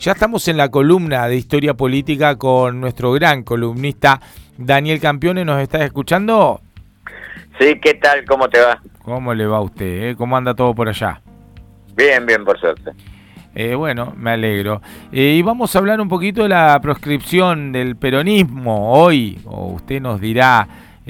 Ya estamos en la columna de Historia Política con nuestro gran columnista Daniel Campione. ¿Nos estás escuchando? Sí, ¿qué tal? ¿Cómo te va? ¿Cómo le va a usted? ¿Cómo anda todo por allá? Bien, bien, por suerte. Bueno, me alegro. Y vamos a hablar un poquito de la proscripción del peronismo hoy. O usted nos dirá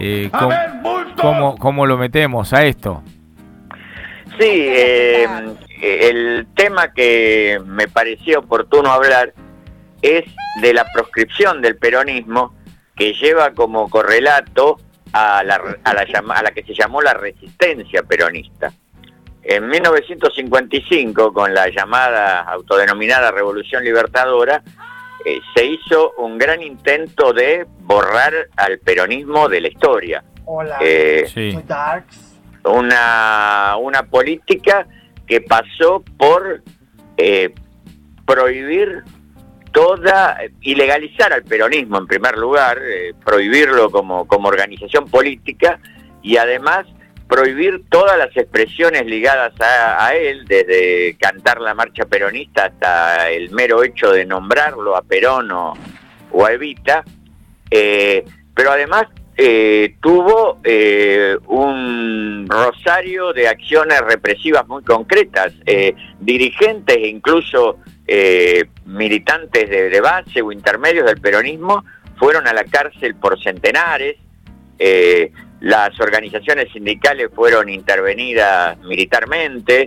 cómo lo metemos a esto. Sí, el tema que me parecía oportuno hablar es de la proscripción del peronismo, que lleva como correlato a la que se llamó la resistencia peronista. En 1955, con la llamada autodenominada Revolución Libertadora, se hizo un gran intento de borrar al peronismo de la historia. Hola, sí. muy darks. Una política que pasó por prohibir y legalizar al peronismo en primer lugar, prohibirlo como organización política, y además prohibir todas las expresiones ligadas a él, desde cantar la marcha peronista hasta el mero hecho de nombrarlo a Perón o a Evita, pero además tuvo un rosario de acciones represivas muy concretas. Dirigentes e incluso militantes de base o intermedios del peronismo fueron a la cárcel por centenares. Las organizaciones sindicales fueron intervenidas militarmente.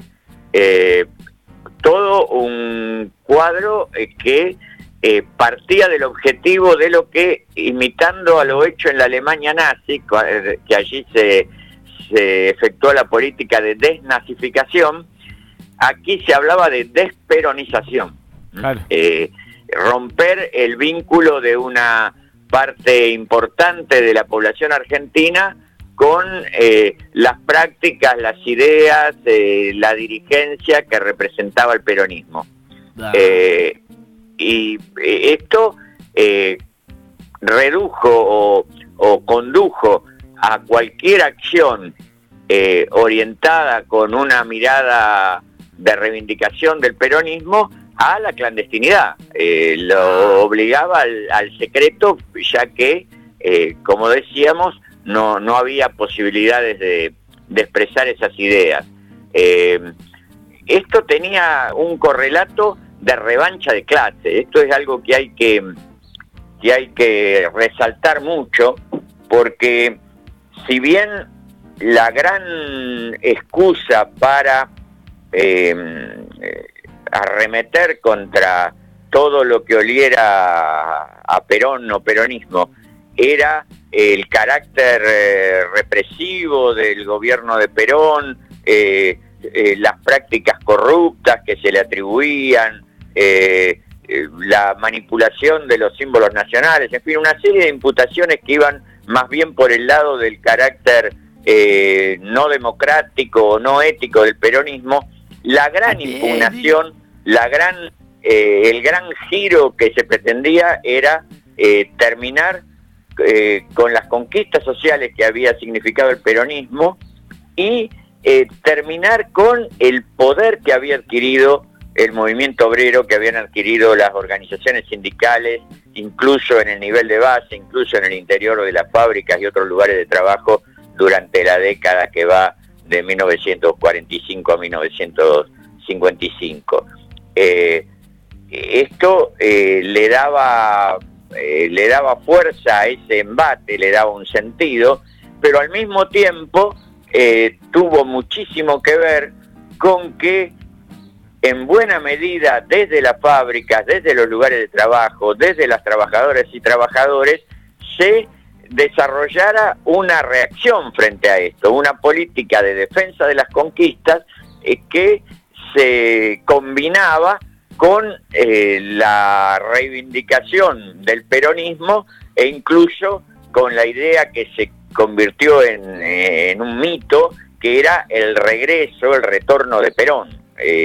Todo un cuadro que partía del objetivo de lo que, imitando a lo hecho en la Alemania nazi, que allí se efectuó la política de desnazificación, aquí se hablaba de desperonización. Claro. Romper el vínculo de una parte importante de la población argentina con las prácticas, las ideas, la dirigencia que representaba el peronismo. Y esto redujo o condujo a cualquier acción orientada con una mirada de reivindicación del peronismo a la clandestinidad. Lo obligaba al secreto, ya que, como decíamos, no había posibilidades de expresar esas ideas. Esto tenía un correlato de revancha de clase. Esto es algo que hay que resaltar mucho, porque si bien la gran excusa para arremeter contra todo lo que oliera a Perón o peronismo era el carácter represivo del gobierno de Perón, las prácticas corruptas que se le atribuían, la manipulación de los símbolos nacionales, en fin, una serie de imputaciones que iban más bien por el lado del carácter no democrático o no ético del peronismo. La gran impugnación, el gran giro que se pretendía era terminar con las conquistas sociales que había significado el peronismo y terminar con el poder que había adquirido el movimiento obrero, que habían adquirido las organizaciones sindicales, incluso en el nivel de base, incluso en el interior de las fábricas y otros lugares de trabajo durante la década que va de 1945 a 1955. Esto le daba fuerza a ese embate, le daba un sentido, pero al mismo tiempo tuvo muchísimo que ver con que en buena medida desde las fábricas, desde los lugares de trabajo, desde las trabajadoras y trabajadores, se desarrollara una reacción frente a esto, una política de defensa de las conquistas que se combinaba con la reivindicación del peronismo e incluso con la idea que se convirtió en un mito, que era el retorno de Perón.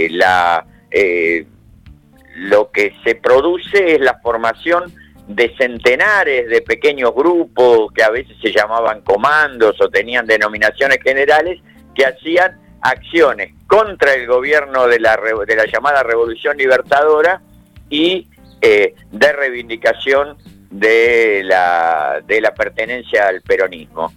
Lo que se produce es la formación de centenares de pequeños grupos que a veces se llamaban comandos o tenían denominaciones generales, que hacían acciones contra el gobierno de la llamada Revolución Libertadora y de reivindicación de la pertenencia al peronismo.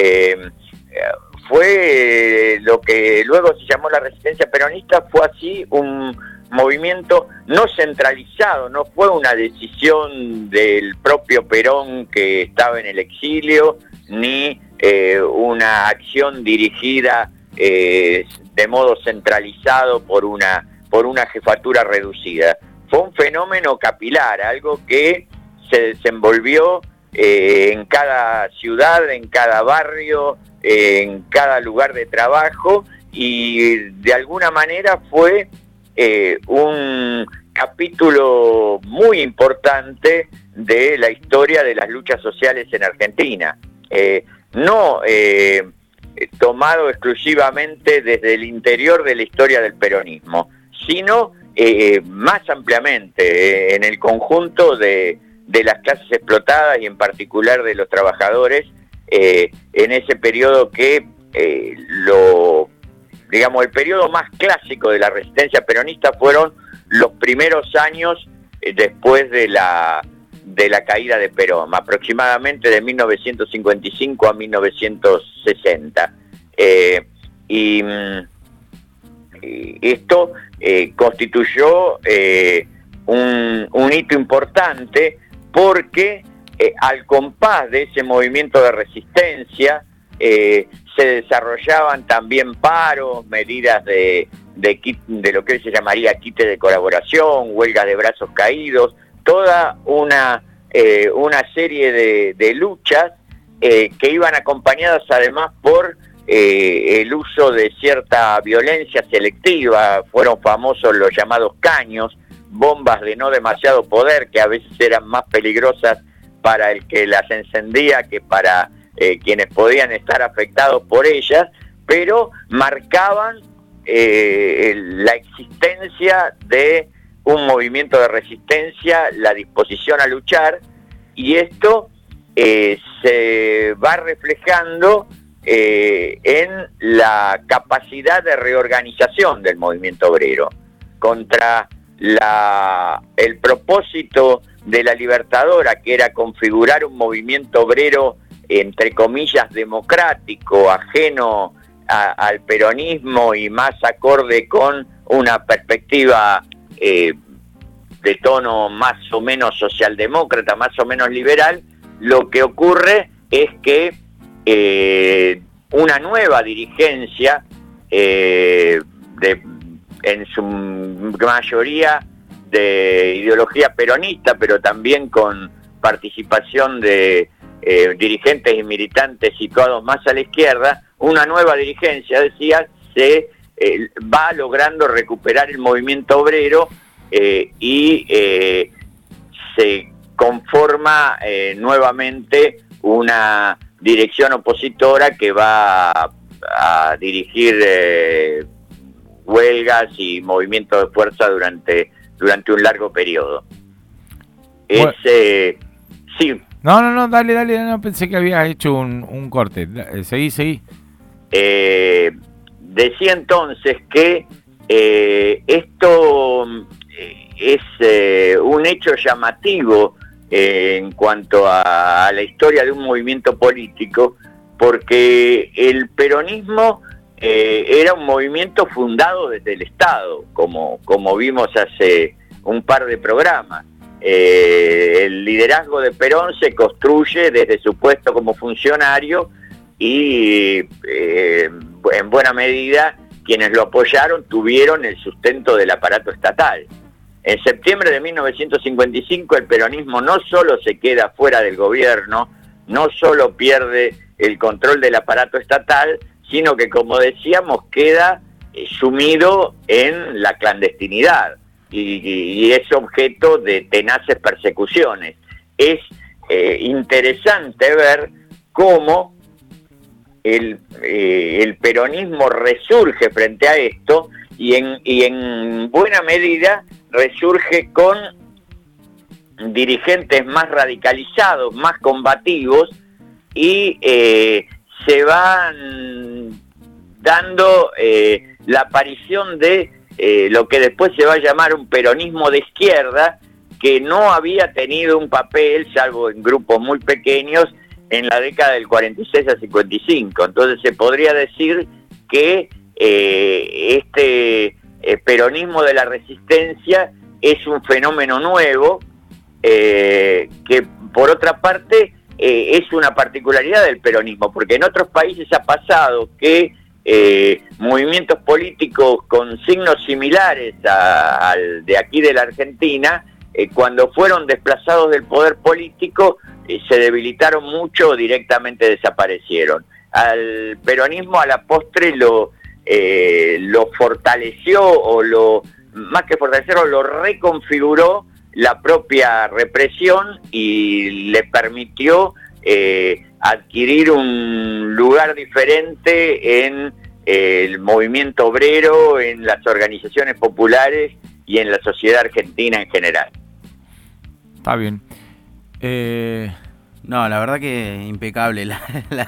Fue lo que luego se llamó la resistencia peronista, fue así un movimiento no centralizado, no fue una decisión del propio Perón que estaba en el exilio, ni una acción dirigida de modo centralizado por una jefatura reducida. Fue un fenómeno capilar, algo que se desenvolvió en cada ciudad, en cada barrio, en cada lugar de trabajo, y de alguna manera fue un capítulo muy importante de la historia de las luchas sociales en Argentina. No tomado exclusivamente desde el interior de la historia del peronismo, sino más ampliamente en el conjunto de las clases explotadas y en particular de los trabajadores, en ese periodo que el periodo más clásico de la resistencia peronista fueron los primeros años después de la caída de Perón, aproximadamente de 1955 a 1960. Y esto constituyó un hito importante porque al compás de ese movimiento de resistencia se desarrollaban también paros, medidas de lo que hoy se llamaría quite de colaboración, huelga de brazos caídos, toda una serie de luchas que iban acompañadas además por el uso de cierta violencia selectiva. Fueron famosos los llamados caños, bombas de no demasiado poder que a veces eran más peligrosas para el que las encendía que para quienes podían estar afectados por ellas, pero marcaban la existencia de un movimiento de resistencia, la disposición a luchar, y esto se va reflejando en la capacidad de reorganización del movimiento obrero contra el propósito de la Libertadora, que era configurar un movimiento obrero entre comillas democrático, ajeno al peronismo y más acorde con una perspectiva de tono más o menos socialdemócrata, más o menos liberal. Lo que ocurre es que una nueva dirigencia, en su mayoría de ideología peronista, pero también con participación de dirigentes y militantes situados más a la izquierda, una nueva dirigencia, decía, se va logrando recuperar el movimiento obrero y se conforma nuevamente una dirección opositora que va a dirigir huelgas y movimientos de fuerza durante un largo periodo. Bueno. Sí. No, dale, no pensé que habías hecho un corte. Seguí. Decía entonces que esto es un hecho llamativo en cuanto a la historia de un movimiento político, porque el peronismo era un movimiento fundado desde el Estado, como vimos hace un par de programas. El liderazgo de Perón se construye desde su puesto como funcionario y en buena medida quienes lo apoyaron tuvieron el sustento del aparato estatal. En septiembre de 1955 el peronismo no solo se queda fuera del gobierno, no solo pierde el control del aparato estatal, sino que, como decíamos, queda sumido en la clandestinidad y es objeto de tenaces persecuciones. Es interesante ver cómo el peronismo resurge frente a esto y en buena medida resurge con dirigentes más radicalizados, más combativos, y se van dando la aparición de lo que después se va a llamar un peronismo de izquierda, que no había tenido un papel, salvo en grupos muy pequeños, en la década del 46 a 55. Entonces se podría decir que este peronismo de la resistencia es un fenómeno nuevo, que por otra parte es una particularidad del peronismo, porque en otros países ha pasado que movimientos políticos con signos similares al de aquí de la Argentina, cuando fueron desplazados del poder político, se debilitaron mucho o directamente desaparecieron. Al peronismo a la postre lo fortaleció, o más que fortalecerlo, lo reconfiguró la propia represión y le permitió adquirir un lugar diferente en el movimiento obrero, en las organizaciones populares y en la sociedad argentina en general. Está bien. No, la verdad que impecable la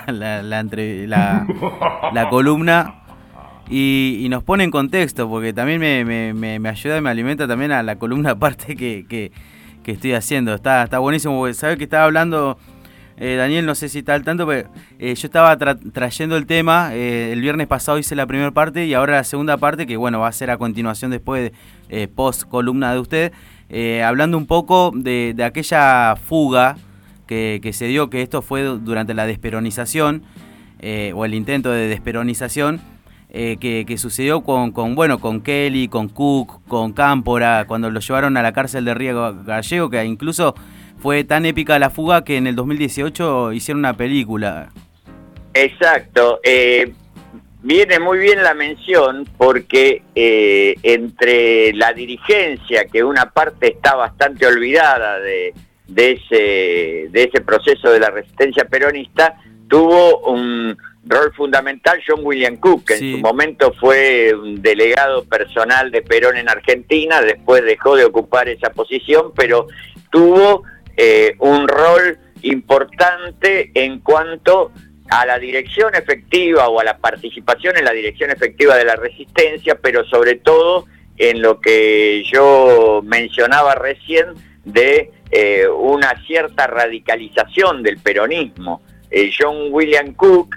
columna, y nos pone en contexto, porque también me ayuda y me alimenta también a la columna aparte que estoy haciendo. Está buenísimo, porque sabes que estaba hablando, Daniel, no sé si está al tanto, pero yo estaba trayendo el tema, el viernes pasado hice la primera parte y ahora la segunda parte, que bueno, va a ser a continuación después, post columna de usted, hablando un poco de aquella fuga que se dio, que esto fue durante la desperonización, o el intento de desperonización, que sucedió con Kelly, con Cook, con Cámpora, cuando lo llevaron a la cárcel de Río Gallego, que incluso fue tan épica la fuga que en el 2018 hicieron una película. Exacto. Viene muy bien la mención, porque entre la dirigencia, que una parte está bastante olvidada de ese proceso de la resistencia peronista, tuvo un rol fundamental John William Cook, que en su momento fue un delegado personal de Perón en Argentina, después dejó de ocupar esa posición, pero tuvo un rol importante en cuanto a la dirección efectiva o a la participación en la dirección efectiva de la resistencia, pero sobre todo en lo que yo mencionaba recién de una cierta radicalización del peronismo. John William Cook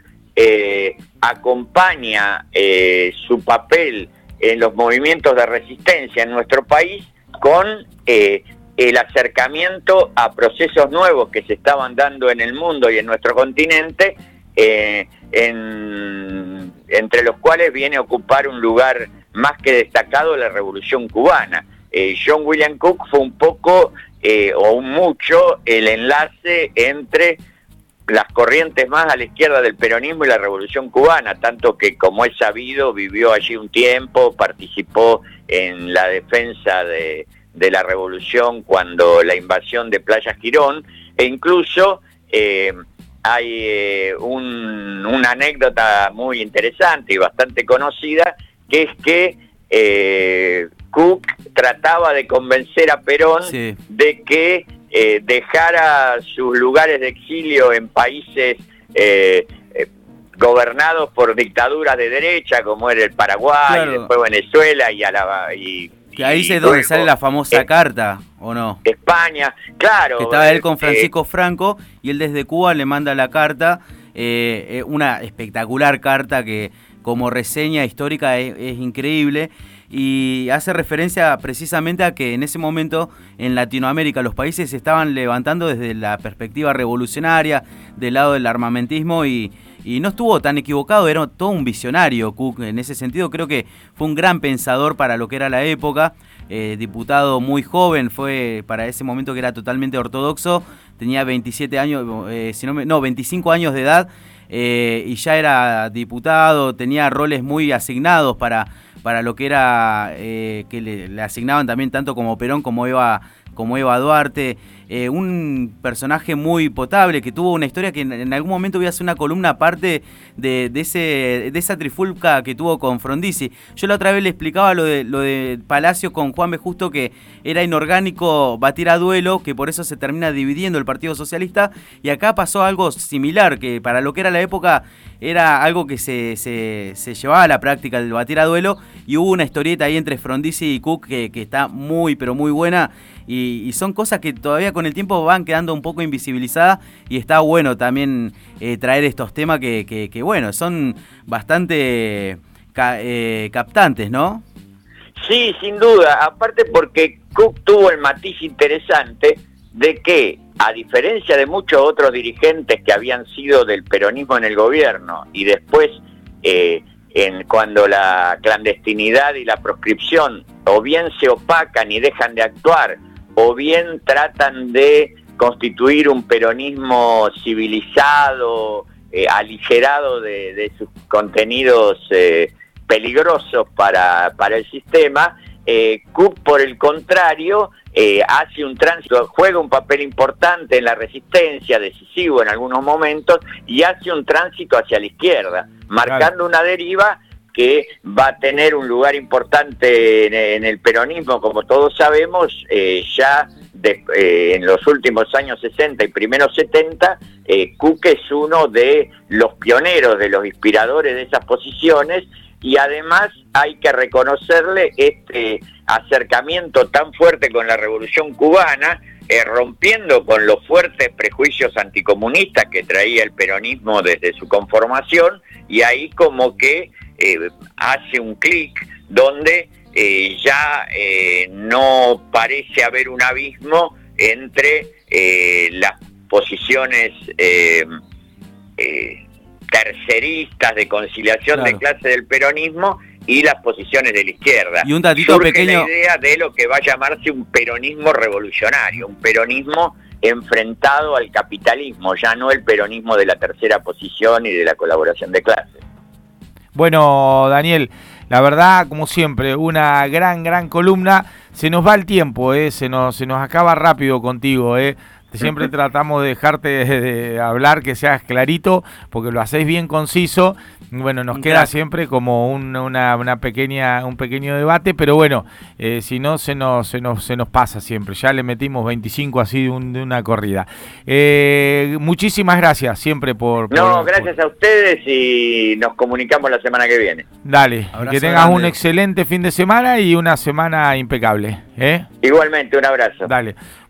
acompaña su papel en los movimientos de resistencia en nuestro país con el acercamiento a procesos nuevos que se estaban dando en el mundo y en nuestro continente, entre los cuales viene a ocupar un lugar más que destacado la Revolución Cubana. John William Cook fue un poco o un mucho el enlace entre las corrientes más a la izquierda del peronismo y la Revolución Cubana, tanto que, como es sabido, vivió allí un tiempo, participó en la defensa de la revolución cuando la invasión de Playa Girón, e incluso hay una anécdota muy interesante y bastante conocida, que es que Cook trataba de convencer a Perón de que dejara sus lugares de exilio en países gobernados por dictaduras de derecha, como era el Paraguay, después Venezuela que ahí es donde sale la famosa carta, ¿o no? España, claro. Que estaba él con Francisco Franco y él desde Cuba le manda la carta, una espectacular carta que como reseña histórica es increíble, y hace referencia precisamente a que en ese momento en Latinoamérica los países se estaban levantando desde la perspectiva revolucionaria, del lado del armamentismo, y no estuvo tan equivocado, era todo un visionario Cook en ese sentido. Creo que fue un gran pensador para lo que era la época, diputado muy joven, fue para ese momento que era totalmente ortodoxo, tenía 27 años, 25 años de edad, y ya era diputado, tenía roles muy asignados para lo que era, que le asignaban también tanto como Perón como Eva Duarte, un personaje muy potable que tuvo una historia que en algún momento voy a hacer una columna aparte de esa trifulca que tuvo con Frondizi. Yo la otra vez le explicaba lo de Palacio con Juan B. Justo, que era inorgánico batir a duelo, que por eso se termina dividiendo el Partido Socialista, y acá pasó algo similar, que para lo que era la época era algo que se llevaba a la práctica, el batir a duelo, y hubo una historieta ahí entre Frondizi y Cook que está muy pero muy buena, y y son cosas que todavía con el tiempo van quedando un poco invisibilizadas y está bueno también traer estos temas que bueno, son bastante captantes, ¿no? Sí, sin duda, aparte porque Cook tuvo el matiz interesante de que, a diferencia de muchos otros dirigentes que habían sido del peronismo en el gobierno y después cuando la clandestinidad y la proscripción o bien se opacan y dejan de actuar o bien tratan de constituir un peronismo civilizado, aligerado de sus contenidos peligrosos para el sistema, Cook, por el contrario, hace un tránsito, juega un papel importante en la resistencia, decisivo en algunos momentos, y hace un tránsito hacia la izquierda, marcando una deriva que va a tener un lugar importante en el peronismo, como todos sabemos, en los últimos años 60 y primeros 70, Cook es uno de los pioneros, de los inspiradores de esas posiciones, y además hay que reconocerle este acercamiento tan fuerte con la Revolución Cubana, rompiendo con los fuertes prejuicios anticomunistas que traía el peronismo desde su conformación, y ahí como que hace un clic donde ya no parece haber un abismo entre las posiciones terceristas de conciliación de clase del peronismo y las posiciones de la izquierda. Y un datito pequeño, la idea de lo que va a llamarse un peronismo revolucionario, un peronismo enfrentado al capitalismo, ya no el peronismo de la tercera posición y de la colaboración de clases. Bueno, Daniel, la verdad, como siempre, una gran columna. Se nos va el tiempo, se nos acaba rápido contigo, Siempre tratamos de dejarte de hablar, que seas clarito, porque lo hacéis bien conciso. Bueno, nos queda siempre como un pequeño debate, pero bueno, si no se nos pasa siempre. Ya le metimos 25 así de una corrida. Muchísimas gracias siempre gracias a ustedes y nos comunicamos la semana que viene. Dale, abrazo que tengas grande. un excelente fin de semana y una semana impecable. Igualmente, un abrazo. Dale.